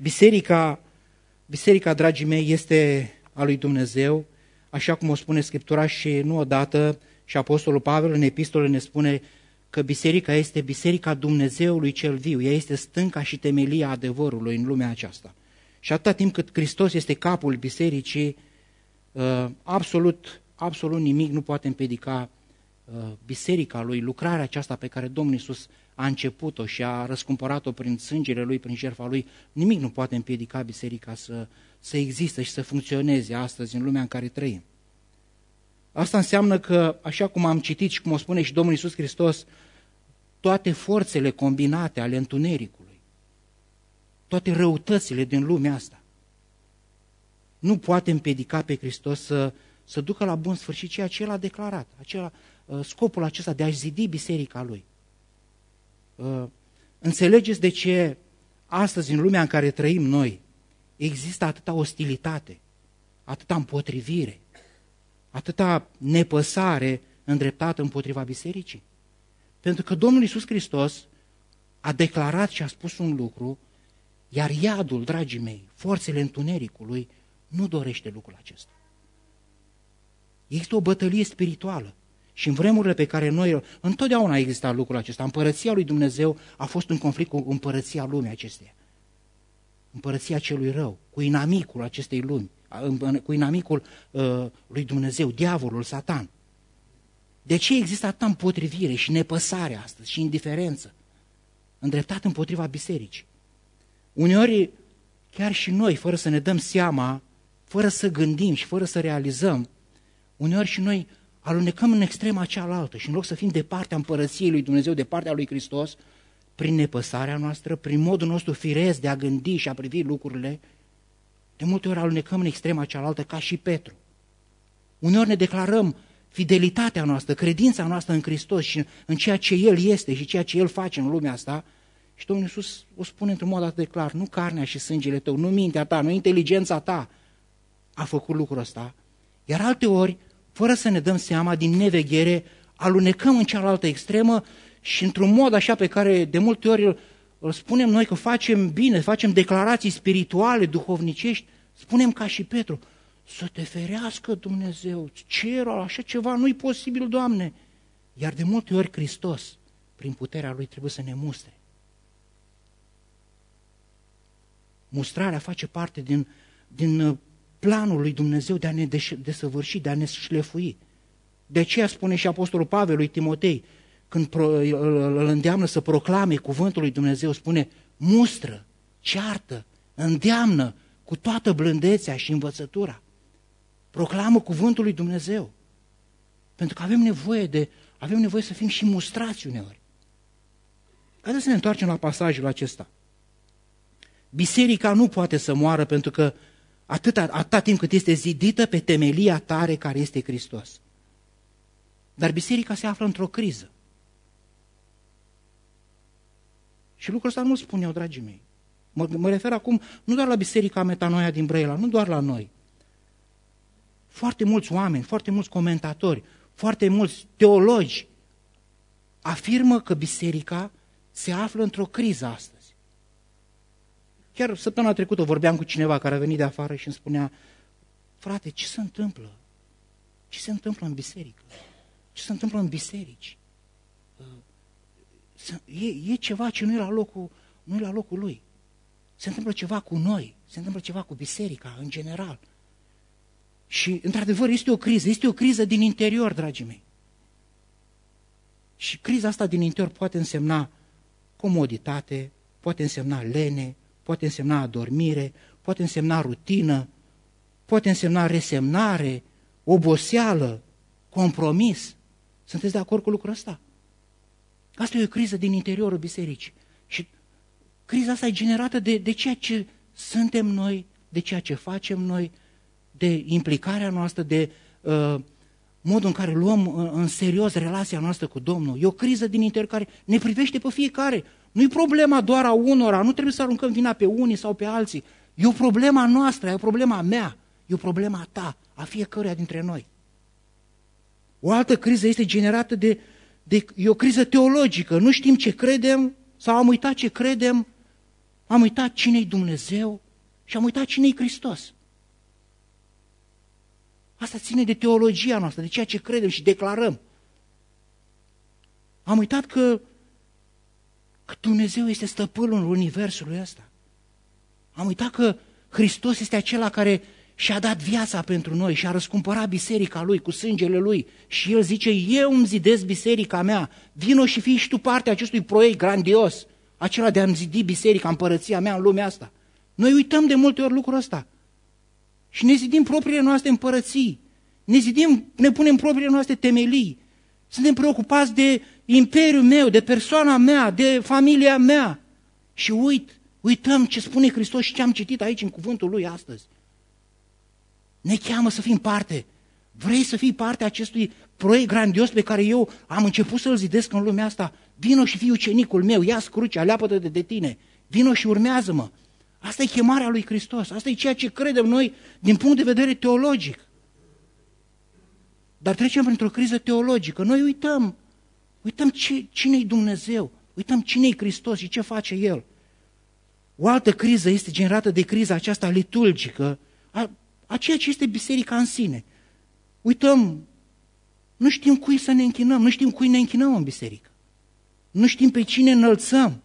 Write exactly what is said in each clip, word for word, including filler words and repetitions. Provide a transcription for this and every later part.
Biserica, biserica, dragii mei, este a lui Dumnezeu, așa cum o spune Scriptura și nu odată, și Apostolul Pavel în epistolă ne spune că biserica este biserica Dumnezeului cel viu, ea este stânca și temelia adevărului în lumea aceasta. Și atâta timp cât Hristos este capul bisericii, absolut, absolut nimic nu poate împiedica biserica lui, lucrarea aceasta pe care Domnul Iisus a început-o și a răscumpărat-o prin sângele lui, prin jertfa lui, nimic nu poate împiedica biserica să, să existe și să funcționeze astăzi în lumea în care trăim. Asta înseamnă că, așa cum am citit și cum o spune și Domnul Iisus Hristos, toate forțele combinate ale întunericului, toate răutățile din lumea asta, nu poate împiedica pe Hristos să, să ducă la bun sfârșit ceea ce El a declarat, acela, scopul acesta de a zidi biserica Lui. Înțelegeți de ce astăzi, în lumea în care trăim noi, există atâta ostilitate, atâta împotrivire, atâta nepăsare îndreptată împotriva bisericii? Pentru că Domnul Iisus Hristos a declarat și a spus un lucru, iar iadul, dragii mei, forțele întunericului, nu dorește lucrul acesta. Există o bătălie spirituală și în vremurile pe care noi, întotdeauna a existat lucrul acesta. Împărăția lui Dumnezeu a fost în conflict cu împărăția lumii acesteia. Împărăția celui rău, cu inamicul acestei lumi, cu inamicul uh, lui Dumnezeu, diavolul, Satan. De ce există atâta împotrivire și nepăsare astăzi și indiferență îndreptată împotriva bisericii? Uneori, chiar și noi, fără să ne dăm seama, fără să gândim și fără să realizăm, uneori și noi alunecăm în extrema cealaltă și în loc să fim de partea împărăției lui Dumnezeu, de partea lui Hristos, prin nepăsarea noastră, prin modul nostru firesc de a gândi și a privi lucrurile, de multe ori alunecăm în extrema cealaltă ca și Petru. Uneori ne declarăm fidelitatea noastră, credința noastră în Hristos și în ceea ce El este și ceea ce El face în lumea asta și Domnul Iisus o spune într-un mod atât de clar, nu carnea și sângele tău, nu mintea ta, nu inteligența ta a făcut lucrul ăsta, iar alte ori, fără să ne dăm seama, din neveghere, alunecăm în cealaltă extremă și într-un mod așa pe care de multe ori îl spunem noi că facem bine, facem declarații spirituale, duhovnicești, spunem ca și Petru, să te ferească Dumnezeu, cerul, așa ceva nu-i posibil, Doamne. Iar de multe ori Hristos, prin puterea Lui, trebuie să ne mustre. Mustrarea face parte din, din planul lui Dumnezeu de a ne desăvârși, de a ne șlefui. De aceea spune și Apostolul Pavel lui Timotei, când îl îndeamnă să proclame cuvântul lui Dumnezeu, spune, mustră, ceartă, îndeamnă cu toată blândețea și învățătura. Proclamă cuvântul lui Dumnezeu. Pentru că avem nevoie, de, avem nevoie să fim și mustrați uneori. Haideți să ne întoarcem la pasajul acesta. Biserica nu poate să moară pentru că atâta, atâta timp cât este zidită pe temelia tare care este Hristos. Dar biserica se află într-o criză. Și lucrul ăsta nu-l spun eu, dragii mei. Mă, mă refer acum nu doar la biserica Metanoia din Brăila, nu doar la noi. Foarte mulți oameni, foarte mulți comentatori, foarte mulți teologi afirmă că biserica se află într-o criză astăzi. Chiar săptămâna trecută vorbeam cu cineva care a venit de afară și îmi spunea, frate, ce se întâmplă? Ce se întâmplă în biserică? Ce se întâmplă în biserici? E, e ceva ce nu e la locul, nu e la locul lui. Se întâmplă ceva cu noi, se întâmplă ceva cu biserica în general. Și, într-adevăr, este o criză, este o criză din interior, dragii mei. Și criza asta din interior poate însemna comoditate, poate însemna lene, poate însemna adormire, poate însemna rutină, poate însemna resemnare, oboseală, compromis. Sunteți de acord cu lucrul ăsta? Asta e o criză din interiorul bisericii. Și criza asta e generată de, de ceea ce suntem noi, de ceea ce facem noi, de implicarea noastră, de uh, modul în care luăm uh, în serios relația noastră cu Domnul. E o criză din interior care ne privește pe fiecare. Nu e problema doar a unora, nu trebuie să aruncăm vina pe unii sau pe alții. E o problema noastră, e o problema mea, e o problema a ta, a fiecăruia dintre noi. O altă criză este generată de, de e o criză teologică. Nu știm ce credem sau am uitat ce credem. am uitat cine-i Dumnezeu și am uitat cine-i Hristos. Asta ține de teologia noastră, de ceea ce credem și declarăm. Am uitat că, că Dumnezeu este stăpânul universului ăsta. Am uitat că Hristos este acela care și-a dat viața pentru noi și a răscumpărat biserica Lui cu sângele Lui. Și El zice, eu îmi zidesc biserica mea, vino și fii și tu parte a acestui proiect grandios, acela de a-mi zidi biserica, împărăția mea în lumea asta. Noi uităm de multe ori lucrul ăsta și ne zidim propriile noastre împărății, ne zidim, ne punem propriile noastre temelii, suntem preocupați de imperiul meu, de persoana mea, de familia mea și uit, uităm ce spune Hristos și ce am citit aici în cuvântul Lui astăzi. Ne cheamă să fim parte. Vrei să fii parte a acestui proiect grandios pe care eu am început să-l zidesc în lumea asta? Vino și fii ucenicul meu, ia-ți crucea, leapă-te de, de tine, vino și urmează-mă. Asta e chemarea lui Hristos, asta e ceea ce credem noi din punct de vedere teologic. Dar trecem printr-o criză teologică, noi uităm, uităm ce, cine-i Dumnezeu, uităm cine-i Hristos și ce face El. O altă criză este generată de criza aceasta liturgică, a, a ceea ce este biserica în sine. Uităm, nu știm cui să ne închinăm, nu știm cui ne închinăm în biserică. Nu știm pe cine înălțăm.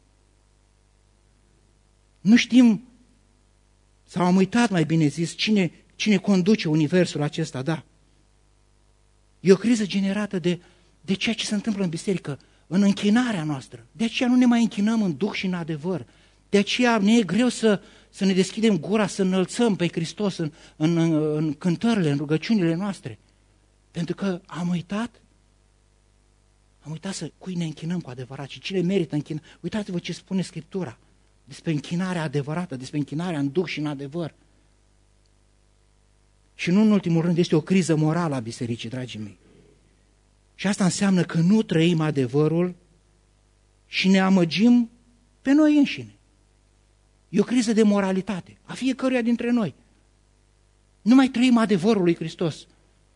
Nu știm, sau am uitat mai bine zis, cine, cine conduce universul acesta, da. E o criză generată de, de ceea ce se întâmplă în biserică, în închinarea noastră. De aceea nu ne mai închinăm în duh și în adevăr. De aceea ne e greu să, să ne deschidem gura, să înălțăm pe Hristos în, în, în, în cântările, în rugăciunile noastre. Pentru că am uitat, am uitat să cui ne închinăm cu adevărat și cine merită închinare. Uitați-vă ce spune Scriptura despre închinarea adevărată, despre închinarea în duh și în adevăr. Și nu în ultimul rând este o criză morală a bisericii, dragii mei. Și asta înseamnă că nu trăim adevărul și ne amăgim pe noi înșine. E o criză de moralitate a fiecăruia dintre noi. Nu mai trăim adevărul lui Hristos.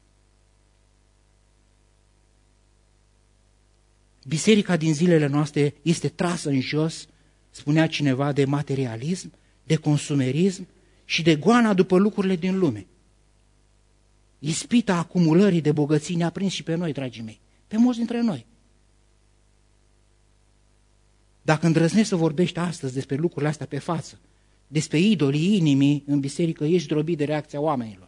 Biserica din zilele noastre este trasă în jos, spunea cineva, de materialism, de consumerism și de goana după lucrurile din lume. Ispita acumulării de bogății ne-a prins și pe noi, dragii mei, pe mulți dintre noi. Dacă îndrăznești să vorbești astăzi despre lucrurile astea pe față, despre idolii inimii în biserică, ești drobit de reacția oamenilor.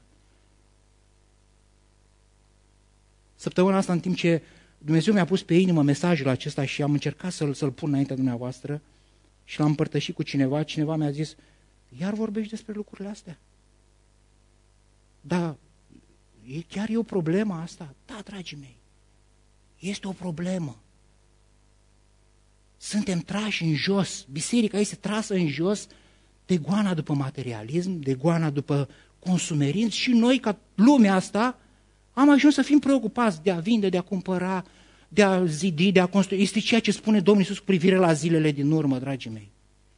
Săptămâna asta, în timp ce Dumnezeu mi-a pus pe inimă mesajul acesta și am încercat să-l, să-l pun înaintea dumneavoastră și l-am împărtășit cu cineva, cineva mi-a zis, iar vorbești despre lucrurile astea? Da, e, chiar e o problemă asta? Da, dragii mei, este o problemă. Suntem trași în jos, biserica este trasă în jos de goana după materialism, de goana după consumerism și noi, ca lumea asta, am ajuns să fim preocupați de a vinde, de a cumpăra, de a zidi, de a construi. Este ceea ce spune Domnul Iisus cu privire la zilele din urmă, dragii mei.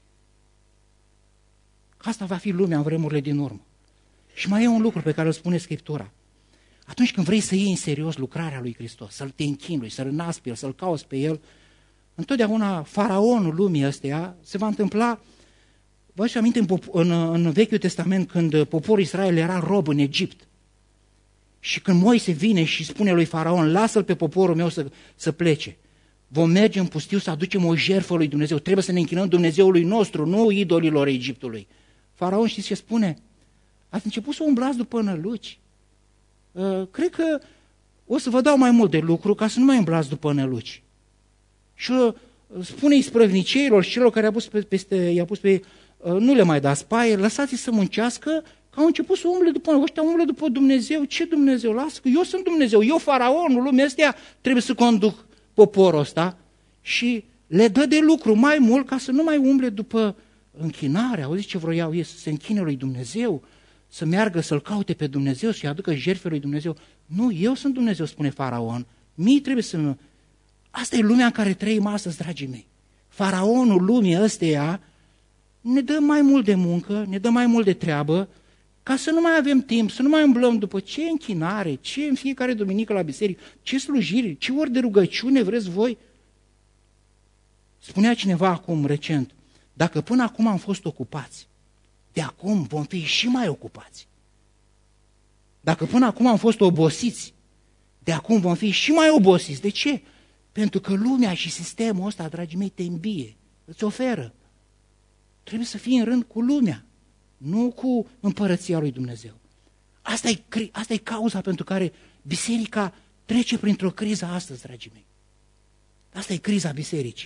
Asta va fi lumea în vremurile din urmă. Și mai e un lucru pe care îl spune Scriptura. Atunci când vrei să iei în serios lucrarea lui Hristos, să-L te închin lui, să-L nasc pe El, să-L cauți pe El, întotdeauna faraonul lumii ăsteia se va întâmpla. Vă aduceți aminte în, în, în Vechiul Testament când poporul Israel era rob în Egipt și când Moise vine și spune lui Faraon, lasă-l pe poporul meu să, să plece, vom merge în pustiu să aducem o jertfă lui Dumnezeu, trebuie să ne închinăm Dumnezeului nostru, nu idolilor Egiptului. Faraon știți ce spune? Ați început să umblați după năluci. Uh, cred că o să vă dau mai mult de lucru ca să nu mai umblați după năluci. Și uh, spune isprăvniceilor și celor care i-a pus pe, peste, i-a pus pe ei, uh, nu le mai dați paie, lăsați-i să muncească, că au început să umble după, ăștia umble după Dumnezeu. Ce Dumnezeu? Lasă că eu sunt Dumnezeu, eu faraonul lumea astea trebuie să conduc poporul ăsta și le dă de lucru mai mult ca să nu mai umble după închinare. Auziți ce vroiau ei? Să se închine lui Dumnezeu, să meargă să-L caute pe Dumnezeu, să-i aducă jertfe lui Dumnezeu. Nu, eu sunt Dumnezeu, spune Faraon. Mie trebuie să mă... Asta e lumea în care trăim astăzi, dragii mei. Faraonul lumii ăsteia ne dă mai mult de muncă, ne dă mai mult de treabă, ca să nu mai avem timp, să nu mai umblăm după ce închinare, ce în fiecare duminică la biserică, ce slujiri, ce ori de rugăciune vreți voi. Spunea cineva acum recent, Dacă până acum am fost ocupați, de acum vom fi și mai ocupați. Dacă până acum am fost obosiți, de acum vom fi și mai obosiți. De ce? Pentru că lumea și sistemul ăsta, dragii mei, te îmbie, îți oferă. Trebuie să fii în rând cu lumea, nu cu împărăția lui Dumnezeu. Asta e, asta e cauza pentru care biserica trece printr-o criză astăzi, dragii mei. Asta e criza bisericii.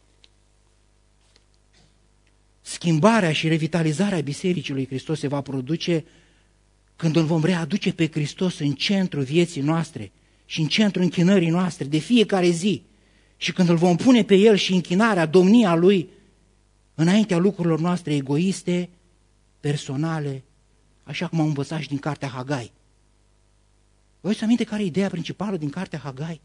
Schimbarea și revitalizarea Bisericii lui Hristos se va produce când îl vom readuce pe Hristos în centrul vieții noastre și în centrul închinării noastre de fiecare zi și când îl vom pune pe El și închinarea, domnia Lui înaintea lucrurilor noastre egoiste, personale, așa cum am învățat și din cartea Hagai. Vă uiți aminte care e ideea principală din cartea Hagai?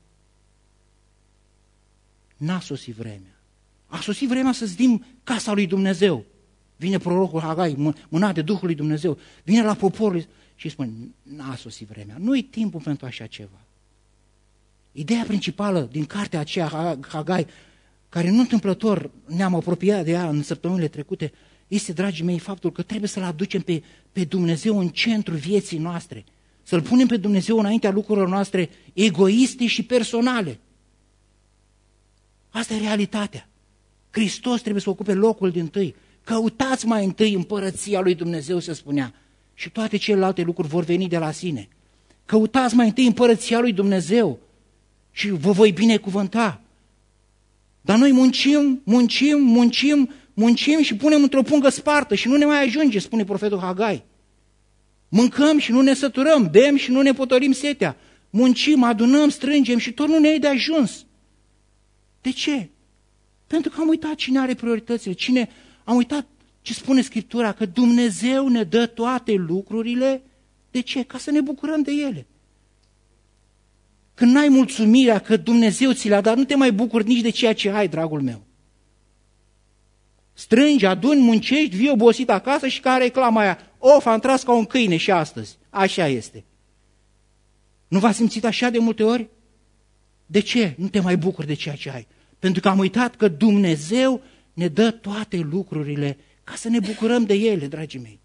N-a sosit vremea. A sosit vremea să zidim casa lui Dumnezeu. Vine prorocul Hagai, mânat de Duhul lui Dumnezeu, vine la poporul și spune, n-a sosit vremea, nu-i timpul pentru așa ceva. Ideea principală din cartea aceea, Hagai, care nu întâmplător ne-am apropiat de ea în săptămânile trecute, este, dragii mei, faptul că trebuie să-L aducem pe, pe Dumnezeu în centrul vieții noastre, să-L punem pe Dumnezeu înaintea lucrurilor noastre egoiste și personale. Asta e realitatea. Hristos trebuie să ocupe locul dintâi. Căutați mai întâi împărăția lui Dumnezeu, se spunea, și toate celelalte lucruri vor veni de la sine. Căutați mai întâi împărăția lui Dumnezeu și vă voi binecuvânta. Dar noi muncim, muncim, muncim, muncim și punem într-o pungă spartă și nu ne mai ajunge, spune profetul Hagai. Mâncăm și nu ne săturăm, bem și nu ne potolim setea. Muncim, adunăm, strângem și tot nu ne e de ajuns. De ce? Pentru că am uitat cine are prioritățile, cine, am uitat ce spune Scriptura, că Dumnezeu ne dă toate lucrurile. De ce? Ca să ne bucurăm de ele. Când n-ai mulțumirea că Dumnezeu ți le-a dat, nu te mai bucuri nici de ceea ce ai, dragul meu. Strângi, aduni, muncești, vii obosit acasă și care reclama aia? Of, am tras ca un câine și astăzi. Așa este. Nu v-ați simțit așa de multe ori? De ce? Nu te mai bucuri de ceea ce ai. Pentru că am uitat că Dumnezeu ne dă toate lucrurile ca să ne bucurăm de ele, dragii mei.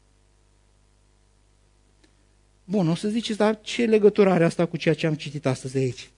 Bun, o să ziceți, dar ce legătură are asta cu ceea ce am citit astăzi aici?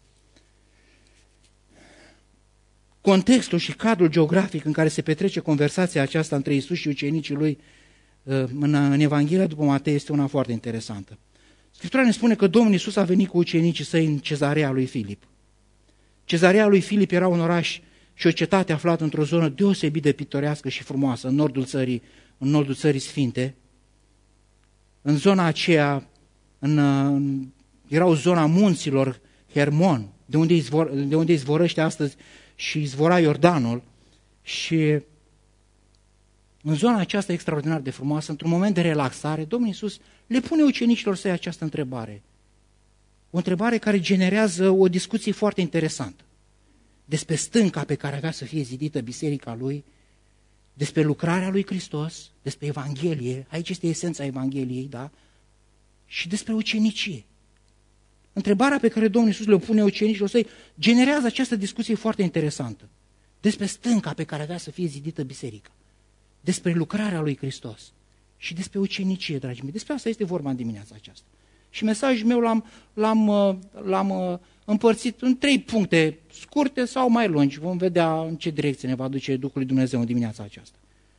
Contextul și cadrul geografic în care se petrece conversația aceasta între Iisus și ucenicii lui în, în Evanghelia după Matei este una foarte interesantă. Scriptura ne spune că Domnul Iisus a venit cu ucenicii săi în Cezarea lui Filip. Cezarea lui Filip era un oraș și o cetate aflată într-o zonă deosebit de pitorească și frumoasă, în nordul țării, în nordul țării sfinte. În zona aceea, în, în, era o zona munților Hermon, de unde, izvor, de unde izvorăște astăzi și izvora Iordanul. Și în zona aceasta extraordinar de frumoasă, într-un moment de relaxare, Domnul Iisus le pune ucenicilor săi această întrebare. O întrebare care generează o discuție foarte interesantă despre stânca pe care avea să fie zidită biserica lui, despre lucrarea lui Hristos, despre Evanghelie, aici este esența Evangheliei, da? Și despre ucenicie. Întrebarea pe care Domnul Iisus le pune ucenicilor săi generează această discuție foarte interesantă despre stânca pe care avea să fie zidită biserica, despre lucrarea lui Hristos și despre ucenicie, dragii mei. Despre asta este vorba în dimineața aceasta. Și mesajul meu l-am, l-am, l-am împărțit în trei puncte scurte sau mai lungi. Vom vedea în ce direcție ne va duce Duhul lui Dumnezeu în dimineața aceasta.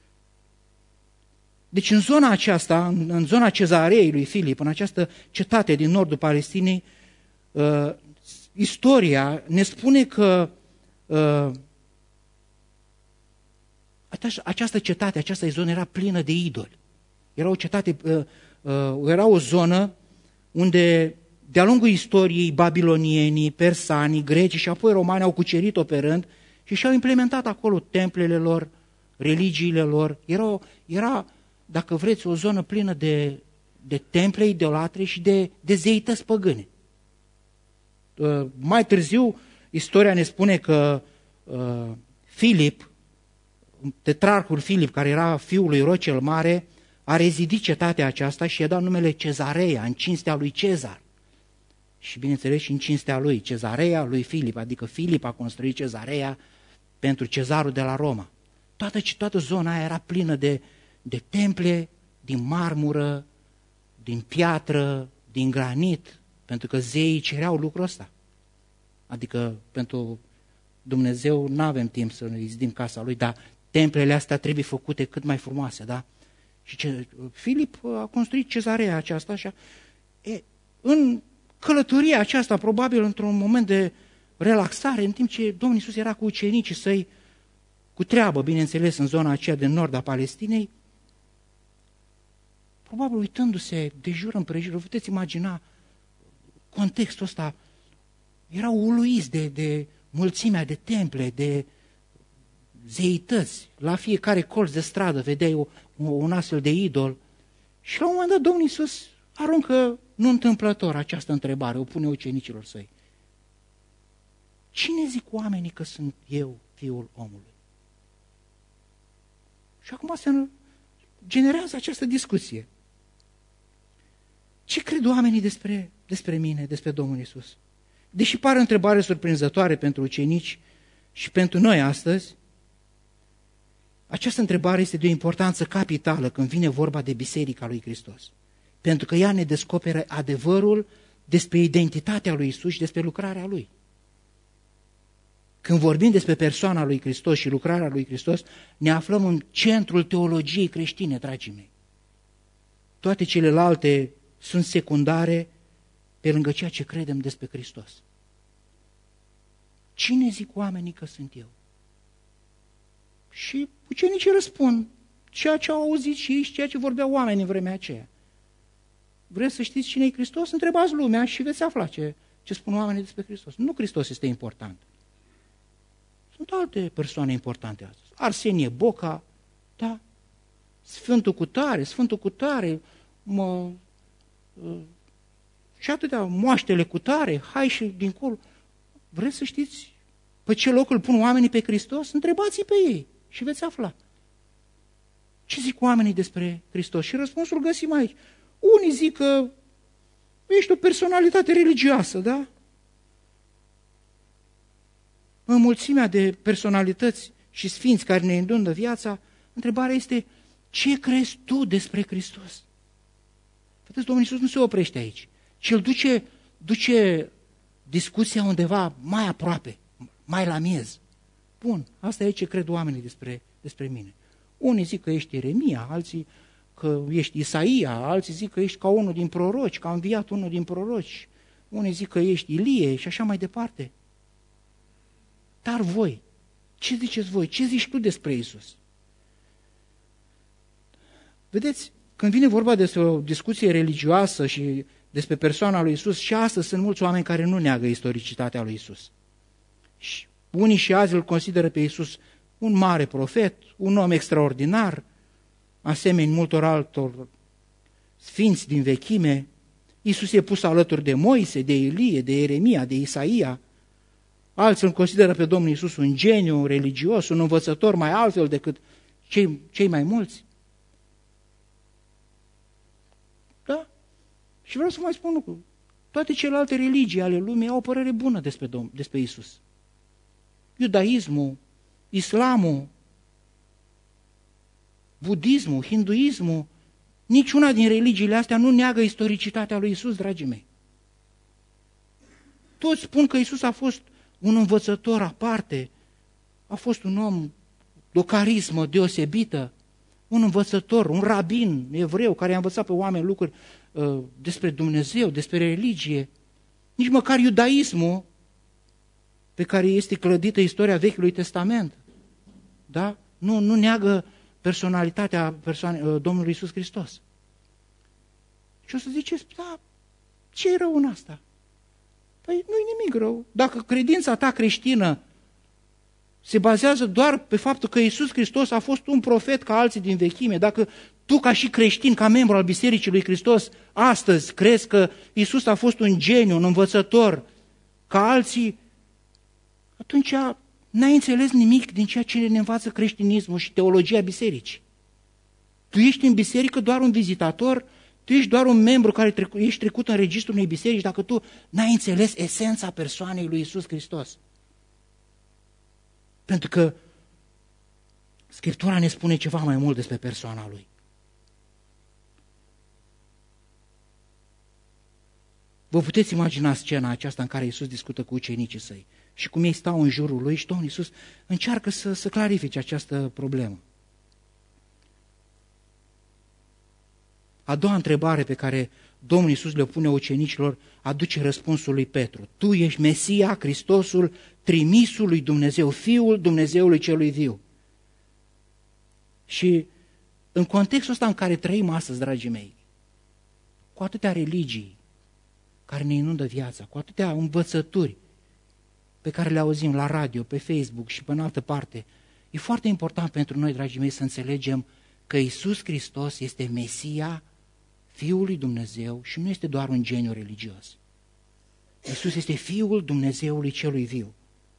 Deci în zona aceasta, în, în zona Cezarei lui Filip, în această cetate din nordul Palestinei, uh, istoria ne spune că uh, această cetate, această zonă era plină de idoli. Era o cetate, uh, uh, era o zonă unde de-a lungul istoriei babilonienii, persanii, grecii și apoi romani au cucerit-o pe rând și și-au implementat acolo templele lor, religiile lor. Era, era dacă vreți, o zonă plină de, de temple idolatre și de, de zeități păgâne. Uh, mai târziu, istoria ne spune că uh, Filip, tetrarhul Filip, care era fiul lui Irod cel Mare, a rezidit cetatea aceasta și i-a dat numele Cezarea, în cinstea lui Cezar. Și bineînțeles și în cinstea lui, Cezarea lui Filip, adică Filip a construit Cezarea pentru cezarul de la Roma. toată, toată zona aia era plină de, de temple din marmură, din piatră, din granit, pentru că zeii cereau lucrul ăsta. Adică pentru Dumnezeu nu avem timp să ne izdim casa lui, dar templele astea trebuie făcute cât mai frumoase, da? Și ce, Filip a construit cezarea aceasta așa. E, în călătoria aceasta, probabil într-un moment de relaxare, în timp ce Domnul Iisus era cu ucenicii săi, cu treabă, bineînțeles, în zona aceea de nord a Palestinei, probabil uitându-se de jur împrejur, puteți imagina contextul ăsta, erau uluiți de, de mulțimea de temple, de zeități. La fiecare colț de stradă vedeai o, un astfel de idol. Și la un moment dat Domnul Iisus aruncă, nu întâmplător, această întrebare, o pune ucenicilor săi. Cine zic oamenii că sunt eu, Fiul omului? Și acum se generează această discuție. Ce cred oamenii despre, despre mine, despre Domnul Iisus? Deși pare o întrebare surprinzătoare pentru ucenici și pentru noi astăzi, această întrebare este de o importanță capitală când vine vorba de Biserica lui Hristos. Pentru că ea ne descoperă adevărul despre identitatea lui Iisus și despre lucrarea Lui. Când vorbim despre persoana lui Hristos și lucrarea lui Hristos, ne aflăm în centrul teologiei creștine, dragii mei. Toate celelalte sunt secundare pe lângă ceea ce credem despre Hristos. Cine zic oamenii că sunt eu? Și ucenicii răspund ceea ce au auzit și ei și ceea ce vorbeau oamenii în vremea aceea. Vreți să știți cine e Hristos? Întrebați lumea și veți afla ce, ce spun oamenii despre Hristos. Nu Hristos este important. Sunt alte persoane importante astăzi. Arsenie Boca, da? Sfântul Cutare, Sfântul Cutare, mă, și atâtea moaștele Cutare, hai și dincolo. Vreți să știți pe ce loc îl pun oamenii pe Hristos? Întrebați-i pe ei și veți afla. Ce zic oamenii despre Hristos? Și răspunsul găsim aici. Unii zic că ești o personalitate religioasă, da? În mulțimea de personalități și sfinți care ne îndundă viața, întrebarea este, ce crezi tu despre Hristos? Vedeți, Domnul Iisus nu se oprește aici, ci îl duce, duce discuția undeva mai aproape, mai la miez. Bun, asta e ce cred oamenii despre, despre mine. Unii zic că ești Ieremia, alții că ești Isaia, alții zic că ești ca unul din proroci, că a înviat unul din proroci, unii zic că ești Ilie și așa mai departe. Dar voi, ce ziceți voi? Ce zici tu despre Iisus? Vedeți, când vine vorba despre o discuție religioasă și despre persoana lui Iisus, și astăzi sunt mulți oameni care nu neagă istoricitatea lui Iisus. Și unii și azi îl consideră pe Iisus un mare profet, un om extraordinar, asemeni multor altor sfinți din vechime. Iisus e pus alături de Moise, de Ilie, de Ieremia, de Isaia. Alții îl consideră pe Domnul Iisus un geniu religios, un învățător mai altfel decât cei, cei mai mulți. Da? Și vreau să mai spun un lucru. Toate celelalte religii ale lumii au o părere bună despre, Domn, despre Iisus. Iudaismul, islamul, budismul, hinduismul, niciuna din religiile astea nu neagă istoricitatea lui Iisus, dragii mei. Toți spun că Iisus a fost un învățător aparte, a fost un om de o carismă deosebită, un învățător, un rabin evreu care a învățat pe oameni lucruri uh, despre Dumnezeu, despre religie. Nici măcar iudaismul, pe care este clădită istoria Vechiului Testament, da? nu, nu neagă personalitatea persoane, uh, Domnului Iisus Hristos. Și o să ziceți, da, ce e rău în asta? Păi nu-i nimic rău. Dacă credința ta creștină se bazează doar pe faptul că Iisus Hristos a fost un profet ca alții din vechime, dacă tu ca și creștin, ca membru al Bisericii lui Hristos, astăzi crezi că Iisus a fost un geniu, un învățător ca alții, atunci n-ai înțeles nimic din ceea ce ne învață creștinismul și teologia bisericii. Tu ești în biserică doar un vizitator, tu ești doar un membru care trecu, ești trecut în registrul unei biserici dacă tu n-ai înțeles esența persoanei lui Iisus Hristos. Pentru că Scriptura ne spune ceva mai mult despre persoana lui. Vă puteți imagina scena aceasta în care Iisus discută cu ucenicii săi și cum ei stau în jurul lui și Domnul Iisus încearcă să, să clarifice această problemă. A doua întrebare pe care Domnul Iisus le pune ucenicilor aduce răspunsul lui Petru. Tu ești Mesia, Hristosul, trimisul lui Dumnezeu, Fiul Dumnezeului celui viu. Și în contextul ăsta în care trăim astăzi, dragii mei, cu atâtea religii care ne inundă viața, cu atâtea învățături pe care le auzim la radio, pe Facebook și pe în altă parte, e foarte important pentru noi, dragii mei, să înțelegem că Iisus Hristos este Mesia, Fiul lui Dumnezeu și nu este doar un geniu religios. Iisus este Fiul Dumnezeului celui viu.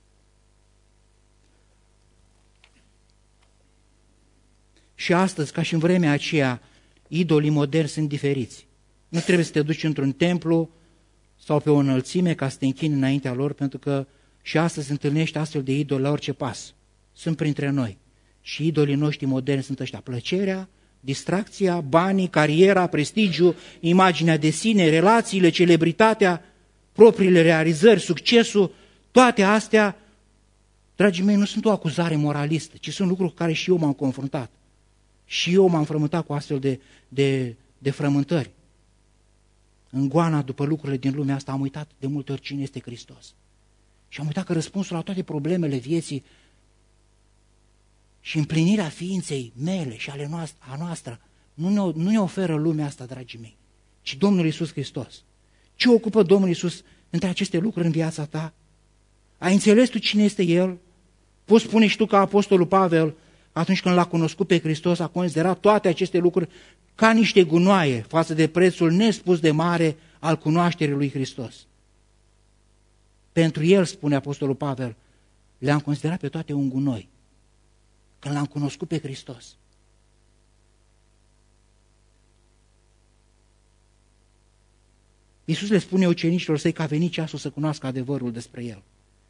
Și astăzi, ca și în vremea aceea, idolii moderni sunt diferiți. Nu trebuie să te duci într-un templu sau pe o înălțime ca să te închini înaintea lor, pentru că și astăzi întâlnești astfel de idoli la orice pas. Sunt printre noi. Și idolii noștri moderni sunt ăștia: plăcerea, distracția, banii, cariera, prestigiu, imaginea de sine, relațiile, celebritatea, propriile realizări, succesul. Toate astea, dragii mei, nu sunt o acuzare moralistă, ci sunt lucruri cu care și eu m-am confruntat. Și eu m-am frământat cu astfel de, de, de frământări. În goana după lucrurile din lumea asta am uitat de multe ori cine este Hristos. Și am uitat că răspunsul la toate problemele vieții și împlinirea ființei mele și ale noastre, a noastră nu ne, nu ne oferă lumea asta, dragii mei, ci Domnul Iisus Hristos. Ce ocupă Domnul Iisus între aceste lucruri în viața ta? Ai înțeles tu cine este El? Poți spune și tu ca Apostolul Pavel, atunci când l-a cunoscut pe Hristos, a considerat toate aceste lucruri ca niște gunoaie față de prețul nespus de mare al cunoașterii lui Hristos. Pentru El, spune Apostolul Pavel, le-am considerat pe toate un gunoi, când l-am cunoscut pe Hristos. Iisus le spune ucenicilor săi că a venit ceasul să cunoască adevărul despre El.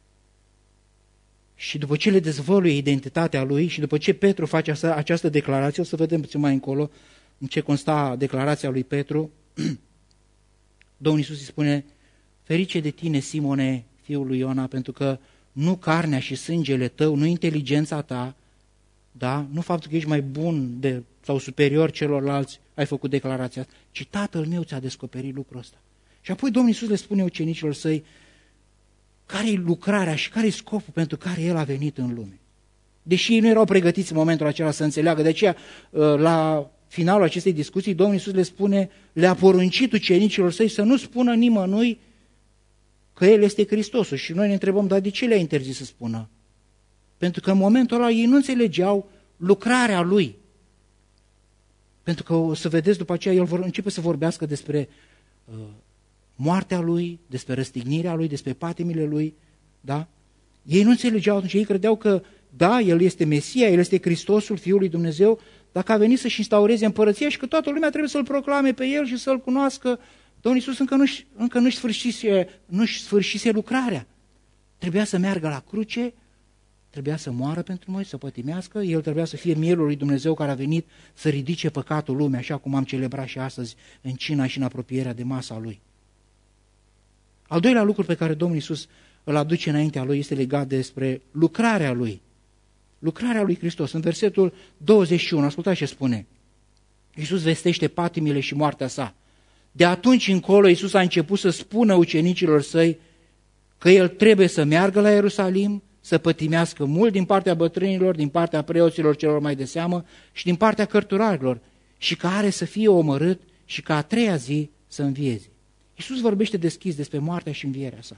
Și după ce le dezvăluie identitatea Lui și după ce Petru face această, această declarație, o să vedem puțin mai încolo în ce consta declarația lui Petru, Domnul Iisus îi spune: ferice de tine, Simone, fiul lui Iona, pentru că nu carnea și sângele tău, nu inteligența ta, da? Nu faptul că ești mai bun de, sau superior celorlalți, ai făcut declarația asta, ci Tatăl meu ți-a descoperit lucrul ăsta. Și apoi Domnul Iisus le spune ucenicilor săi care-i lucrarea și care-i scopul pentru care El a venit în lume. Deși ei nu erau pregătiți în momentul acela să înțeleagă, de aceea la finalul acestei discuții Domnul Iisus le spune, le-a poruncit ucenicilor săi să nu spună nimănui că El este Hristosul. Și noi ne întrebăm, dar de ce le-a interzis să spună? Pentru că în momentul ăla ei nu înțelegeau lucrarea Lui. Pentru că o să vedeți după aceea, El vor începe să vorbească despre uh, moartea Lui, despre răstignirea Lui, despre patimile Lui, da? Ei nu înțelegeau atunci, ei credeau că, da, El este Mesia, El este Hristosul, Fiul lui Dumnezeu, dacă a venit să-și instaureze împărăția și că toată lumea trebuie să-L proclame pe El și să-L cunoască. Domnul Iisus încă nu-și, încă nu-și sfârșise, nu-și sfârșise lucrarea. Trebuia să meargă la cruce, trebuia să moară pentru noi, să pătimească, El trebuia să fie mielul lui Dumnezeu care a venit să ridice păcatul lumii, așa cum am celebrat și astăzi în cina și în apropierea de masa Lui. Al doilea lucru pe care Domnul Iisus îl aduce înaintea Lui este legat despre lucrarea Lui. Lucrarea Lui Hristos. În versetul douăzeci și unu, ascultați ce spune. Iisus vestește patimile și moartea sa. De atunci încolo Iisus a început să spună ucenicilor săi că El trebuie să meargă la Ierusalim, să pătimească mult din partea bătrânilor, din partea preoților celor mai de seamă și din partea cărturarilor și că are să fie omorât și că a treia zi să învieze. Iisus vorbește deschis despre moartea și învierea sa.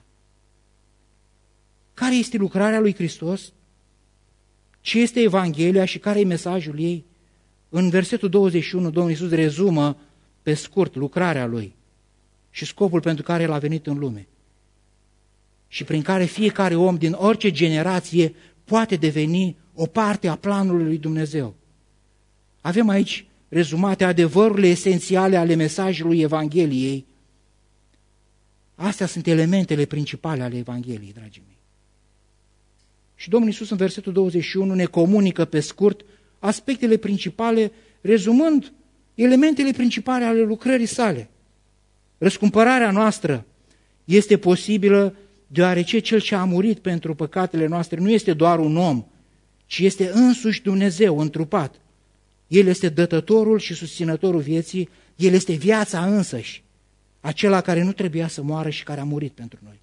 Care este lucrarea lui Hristos? Ce este Evanghelia și care e mesajul ei? În versetul douăzeci și unu, Domnul Iisus rezumă pe scurt lucrarea Lui și scopul pentru care El a venit în lume și prin care fiecare om din orice generație poate deveni o parte a planului lui Dumnezeu. Avem aici rezumate adevărurile esențiale ale mesajului Evangheliei. Astea sunt elementele principale ale Evangheliei, dragii mei. Și Domnul Iisus în versetul douăzeci și unu ne comunică pe scurt aspectele principale, rezumând elementele principale ale lucrării sale. Răscumpărarea noastră este posibilă deoarece Cel ce a murit pentru păcatele noastre nu este doar un om, ci este însuși Dumnezeu întrupat. El este dătătorul și susținătorul vieții, El este viața însăși, acela care nu trebuia să moară și care a murit pentru noi.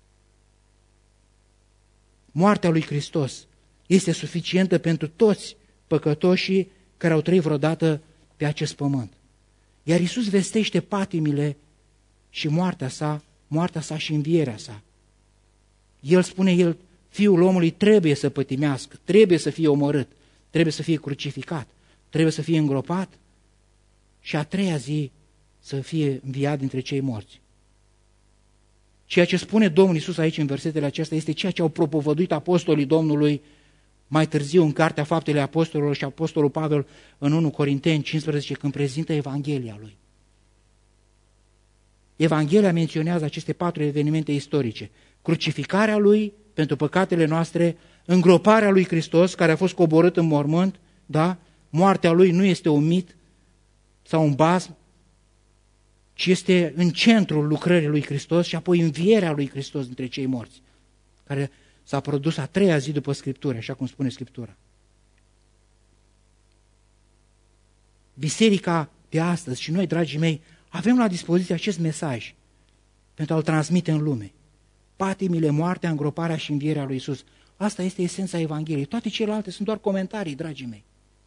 Moartea lui Hristos este suficientă pentru toți păcătoșii care au trăit vreodată pe acest pământ. Iar Iisus vestește patimile și moartea sa, moartea sa și învierea sa. El spune, El, Fiul omului trebuie să pătimească, trebuie să fie omorât, trebuie să fie crucificat, trebuie să fie îngropat și a treia zi să fie înviat dintre cei morți. Ceea ce spune Domnul Iisus aici în versetele acestea este ceea ce au propovăduit apostolii Domnului mai târziu în Cartea Faptele Apostolilor și Apostolul Pavel în unu Corinteni cincisprezece când prezintă Evanghelia lui. Evanghelia menționează aceste patru evenimente istorice. Crucificarea lui pentru păcatele noastre, îngroparea lui Hristos care a fost coborât în mormânt, da? Moartea lui nu este un mit sau un basm, ci este în centrul lucrării lui Hristos și apoi învierea lui Hristos dintre cei morți, care s-a produs a treia zi după Scriptură, așa cum spune Scriptura. Biserica de astăzi și noi, dragii mei, avem la dispoziție acest mesaj pentru a-l transmite în lume. Patimile, moartea, îngroparea și învierea lui Iisus. Asta este esența Evangheliei. Toate celelalte sunt doar comentarii, dragii mei.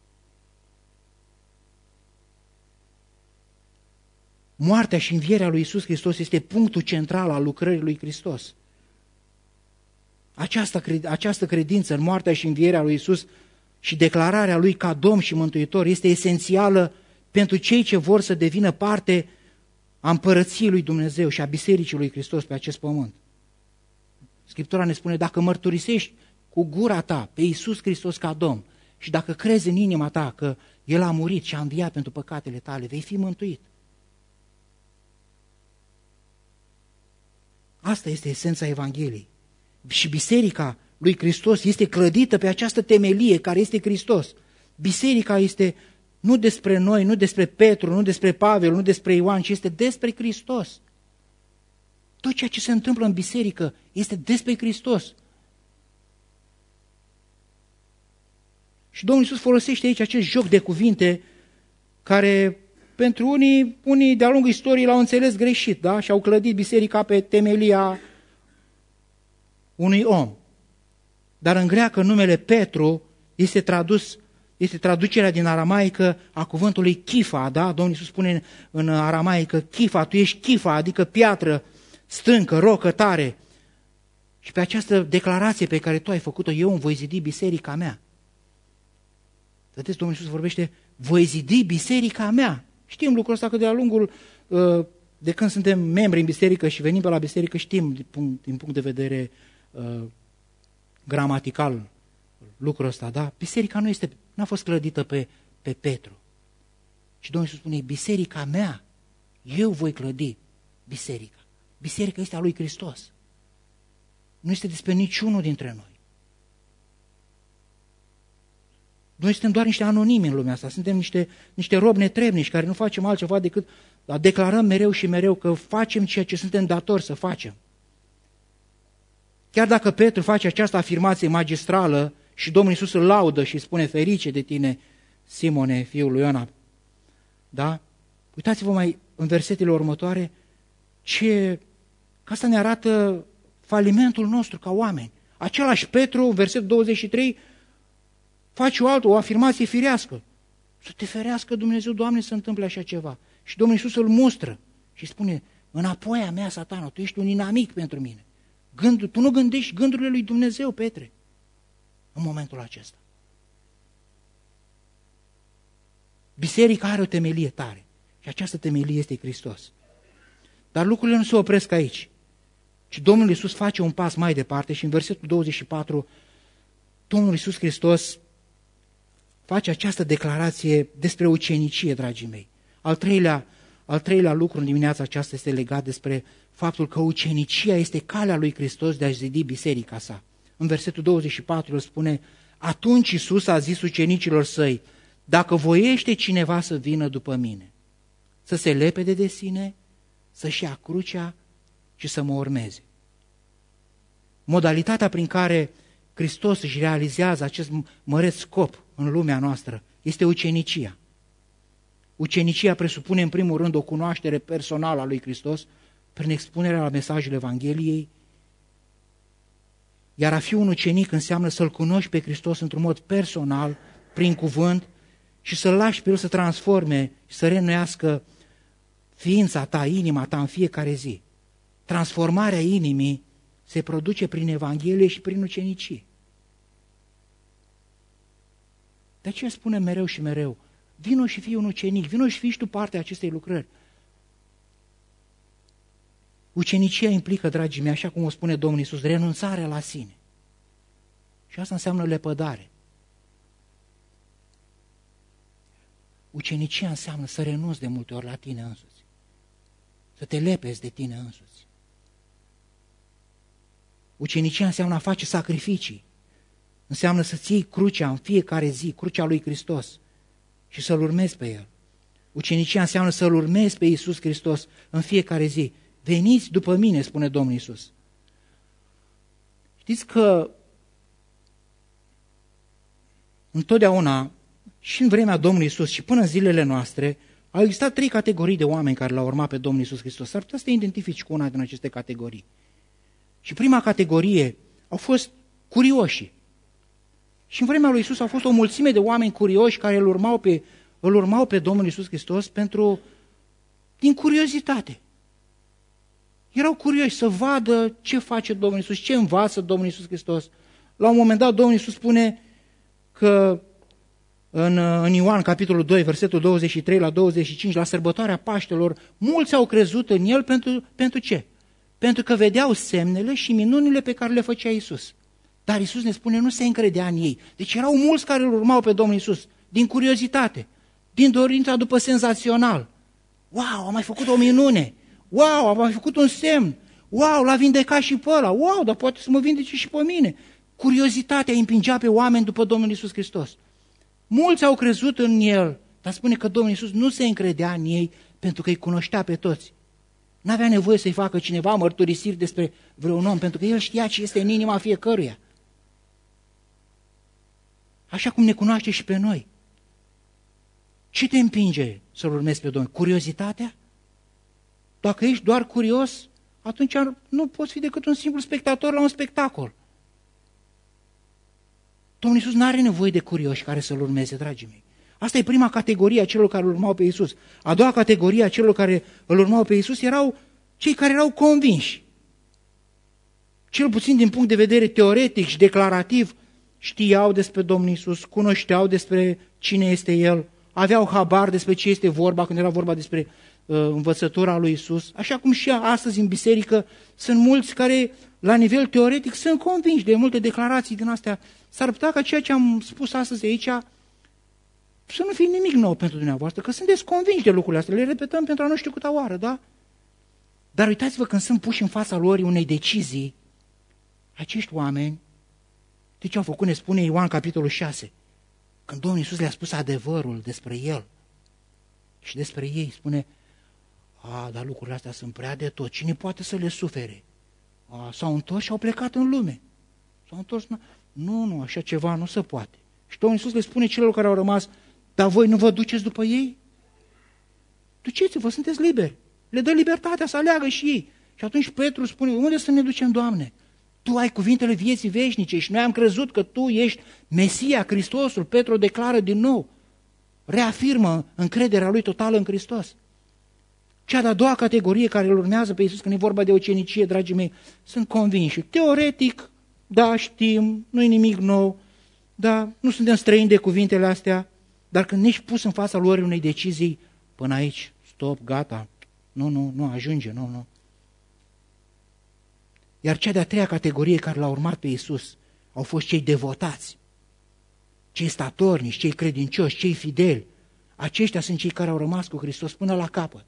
Moartea și învierea lui Iisus Hristos este punctul central al lucrării lui Hristos. Această, această credință în moartea și învierea lui Iisus și declararea lui ca Domn și Mântuitor este esențială pentru cei ce vor să devină parte a împărăției lui Dumnezeu și a Bisericii lui Hristos pe acest pământ. Scriptura ne spune, dacă mărturisești cu gura ta pe Iisus Hristos ca Domn și dacă crezi în inima ta că El a murit și a înviat pentru păcatele tale, vei fi mântuit. Asta este esența Evangheliei. Și Biserica lui Hristos este clădită pe această temelie care este Hristos. Biserica este nu despre noi, nu despre Petru, nu despre Pavel, nu despre Ioan, ci este despre Hristos. Tot ceea ce se întâmplă în biserică este despre Hristos. Și Domnul Iisus folosește aici acest joc de cuvinte care pentru unii, unii de-a lungul istoriei l-au înțeles greșit, da? Și au clădit biserica pe temelia unui om. Dar în greacă numele Petru este tradus, este traducerea din aramaică a cuvântului chifa, da? Domnul Iisus spune în aramaică chifa, tu ești chifa, adică piatră, stâncă, rocă tare. Și pe această declarație pe care tu ai făcut-o, eu îmi voi zidi biserica mea. Vedeți, Domnul Iisus vorbește, voi zidi biserica mea. Știm lucrul ăsta că de-a lungul, de când suntem membri în biserică și venim pe la biserică, știm din punct, din punct de vedere uh, gramatical lucrul ăsta, da? Biserica nu este, n-a fost clădită pe, pe Petru. Și Domnul Iisus spune, biserica mea, eu voi clădi biserica. Biserica este a lui Hristos. Nu este despre niciunul dintre noi. Noi suntem doar niște anonimi în lumea asta, suntem niște, niște robi netrebnici care nu facem altceva decât declarăm mereu și mereu că facem ceea ce suntem datori să facem. Chiar dacă Petru face această afirmație magistrală și Domnul Iisus îl laudă și spune ferice de tine, Simone, fiul lui Iona, da? Uitați-vă mai în versetele următoare ce, că asta ne arată falimentul nostru ca oameni. Același Petru, în versetul douăzeci și trei, face o altă, o afirmație firească. Să te ferească Dumnezeu, Doamne, să întâmple așa ceva. Și Domnul Iisus îl mustră și spune, înapoi a mea, Satana, tu ești un inamic pentru mine. Gândul, tu nu gândești gândurile lui Dumnezeu, Petre, în momentul acesta. Biserica are o temelie tare și această temelie este Hristos. Dar lucrurile nu se opresc aici, ci Domnul Iisus face un pas mai departe și în versetul douăzeci și patru Domnul Iisus Hristos face această declarație despre ucenicie, dragii mei. Al treilea, al treilea lucru în dimineața aceasta este legat despre faptul că ucenicia este calea lui Hristos de a zidi biserica sa. În versetul douăzeci și patru el spune, Atunci Iisus a zis ucenicilor săi, dacă voiește cineva să vină după mine, să se lepede de sine, să-și ia crucea și să mă urmeze. Modalitatea prin care Hristos își realizează acest măreț scop în lumea noastră este ucenicia. Ucenicia presupune în primul rând o cunoaștere personală a lui Hristos prin expunerea la mesajul Evangheliei, iar a fi un ucenic înseamnă să-L cunoști pe Hristos într-un mod personal, prin cuvânt, și să-L lași pe El să transforme și să reînnoiască ființa ta, inima ta în fiecare zi. Transformarea inimii se produce prin Evanghelie și prin ucenicie. De aceea spune mereu și mereu, vino și fii un ucenic, vino și fii și tu parte a acestei lucrări. Ucenicia implică, dragii mei, așa cum o spune Domnul Iisus, renunțarea la sine. Și asta înseamnă lepădare. Ucenicia înseamnă să renunți de multe ori la tine însuți. Să te lepezi de tine însuți. Ucenicia înseamnă a face sacrificii. Înseamnă să-ți iei crucea în fiecare zi, crucea lui Hristos, și să-L urmezi pe El. Ucenicia înseamnă să-L urmezi pe Iisus Hristos în fiecare zi. Veniți după mine, spune Domnul Iisus. Știți că întotdeauna, și în vremea Domnului Iisus și până în zilele noastre, au existat trei categorii de oameni care L-au urmat pe Domnul Iisus Hristos. S-ar putea să te identifici cu una din aceste categorii. Și prima categorie au fost curioși. Și în vremea lui Iisus au fost o mulțime de oameni curioși care îl urmau pe, îl urmau pe Domnul Iisus Hristos pentru, din curiozitate. Erau curioși să vadă ce face Domnul Iisus, ce învață Domnul Iisus Hristos. La un moment dat Domnul Iisus spune că în, în Ioan, capitolul doi, versetul douăzeci și trei la douăzeci și cinci, la sărbătoarea Paștelor, mulți au crezut în El pentru, pentru ce? Pentru că vedeau semnele și minunile pe care le făcea Iisus. Dar Iisus ne spune, nu se încredea în ei. Deci erau mulți care îl urmau pe Domnul Iisus, din curiozitate, din dorința după senzațional. Wow, a mai făcut o minune! Wow, a mai făcut un semn! Wow, l-a vindecat și pe ăla! Wow, dar poate să mă vindece și pe mine! Curiozitatea îi împingea pe oameni după Domnul Iisus Hristos. Mulți au crezut în El, dar spune că Domnul Iisus nu se încredea în ei pentru că îi cunoștea pe toți. N-avea nevoie să-i facă cineva mărturisiri despre vreun om, pentru că El știa ce este în inima fiecăruia. Așa cum ne cunoaște și pe noi. Ce te împinge să-L urmezi pe Domnul? Curiozitatea? Dacă ești doar curios, atunci nu poți fi decât un simplu spectator la un spectacol. Domnul Iisus nu are nevoie de curioși care să-L urmeze, dragii mei. Asta e prima categorie a celor care îl urmau pe Iisus. A doua categorie a celor care îl urmau pe Iisus erau cei care erau convinși. Cel puțin din punct de vedere teoretic și declarativ, știau despre Domnul Iisus, cunoșteau despre cine este El, aveau habar despre ce este vorba când era vorba despre uh, învățătura lui Iisus. Așa cum și astăzi în biserică sunt mulți care, la nivel teoretic, sunt convinși de multe declarații din astea. S-ar putea ca ceea ce am spus astăzi aici să nu fie nimic nou pentru dumneavoastră, că sunteți convinși de lucrurile astea, le repetăm pentru a nu știu câta oară, da? Dar uitați-vă când sunt puși în fața lor unei decizii, acești oameni, de ce au făcut, ne spune Ioan capitolul șase, când Domnul Iisus le-a spus adevărul despre El și despre ei, spune, a, dar lucrurile astea sunt prea de tot, cine poate să le sufere? A, s-au întors și au plecat în lume. S-au întors, nu, nu, așa ceva nu se poate. Și Domnul Iisus le spune celor care au rămas, dar voi nu vă duceți după ei? Duceți-vă, sunteți liberi. Le dă libertatea să aleagă și ei. Și atunci Petru spune, unde să ne ducem, Doamne? Tu ai cuvintele vieții veșnice și noi am crezut că Tu ești Mesia, Hristosul. Petru declară din nou, reafirmă încrederea lui totală în Hristos. Cea de-a doua categorie care îl urmează pe Iisus când e vorba de ucenicie, dragii mei, sunt convinși. Teoretic, da, știm, nu e nimic nou, da, nu suntem străini de cuvintele astea, dar când ești pus în fața lor unei decizii, până aici, stop, gata, nu, nu, nu, ajunge, nu, nu. Iar cea de-a treia categorie care l-a urmat pe Iisus au fost cei devotați, cei statornici, cei credincioși, cei fideli. Aceștia sunt cei care au rămas cu Hristos până la capăt.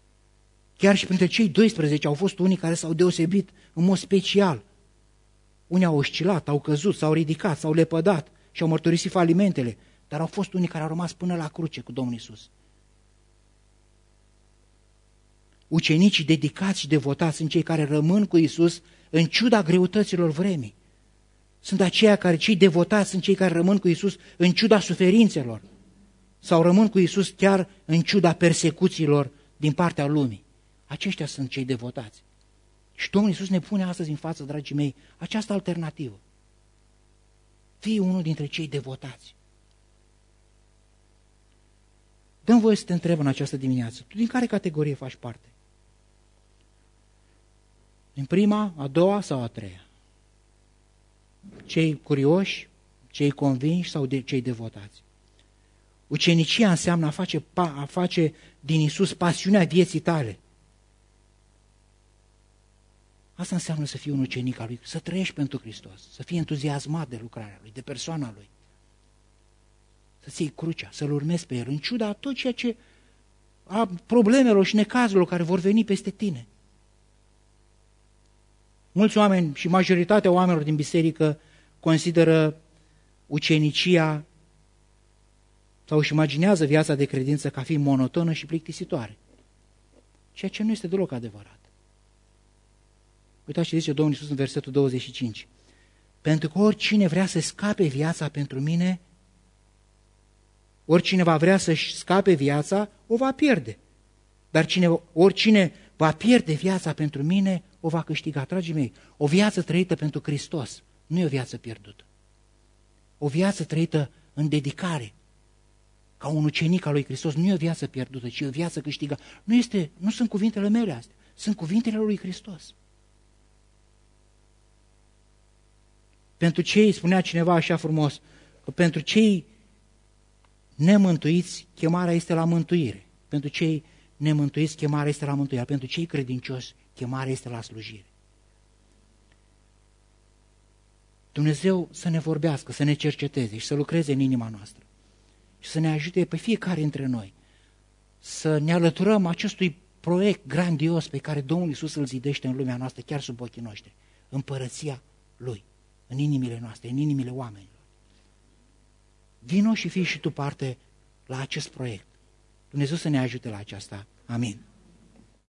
Chiar și printre cei doisprezece au fost unii care s-au deosebit în mod special. Unii au oscilat, au căzut, s-au ridicat, s-au lepădat și au mărturisit falimentele, dar au fost unii care au rămas până la cruce cu Domnul Iisus. Ucenicii dedicați și devotați sunt cei care rămân cu Iisus în ciuda greutăților vremii. Sunt aceia care, cei devotați, sunt cei care rămân cu Iisus în ciuda suferințelor sau rămân cu Iisus chiar în ciuda persecuțiilor din partea lumii. Aceștia sunt cei devotați. Și Domnul Iisus ne pune astăzi în față, dragii mei, această alternativă. Fii unul dintre cei devotați. Dă-mi voie să te întreb în această dimineață, tu din care categorie faci parte? Din prima, a doua sau a treia? Cei curioși, cei convinși sau de, cei devotați? Ucenicia înseamnă a face, a face din Iisus pasiunea vieții tale. Asta înseamnă să fii un ucenic al Lui, să trăiești pentru Hristos, să fii entuziasmat de lucrarea Lui, de persoana Lui. Să-ți iei crucea, să-L urmezi pe El, în ciuda a tot ceea ce, a problemelor și necazurilor care vor veni peste tine. Mulți oameni și majoritatea oamenilor din biserică consideră ucenicia sau își imaginează viața de credință ca fiind monotonă și plictisitoare. Ceea ce nu este deloc adevărat. Uitați ce zice Domnul Iisus în versetul douăzeci și cinci. Pentru că oricine vrea să scape viața pentru mine, oricine va vrea să-și scape viața, o va pierde. Dar cine, oricine va pierde viața pentru mine, o va câștiga. Dragii mei, o viață trăită pentru Hristos nu e o viață pierdută. O viață trăită în dedicare, ca un ucenic al lui Hristos, nu e o viață pierdută, ci e o viață câștigată. Nu, este, nu sunt cuvintele mele astea, sunt cuvintele lui Hristos. Pentru cei, spunea cineva așa frumos, că pentru cei nemântuiți, chemarea este la mântuire. Pentru cei nemântuiți, chemarea este la mântuire. Pentru cei credincioși, chemarea este la slujire. Dumnezeu să ne vorbească, să ne cerceteze și să lucreze în inima noastră. Și să ne ajute pe fiecare dintre noi să ne alăturăm acestui proiect grandios pe care Domnul Iisus îl zidește în lumea noastră, chiar sub ochii noștri. Împărăția Lui, în inimile noastre, în inimile oamenilor. Vino și fii și tu parte la acest proiect. Dumnezeu să ne ajute la aceasta. Amin.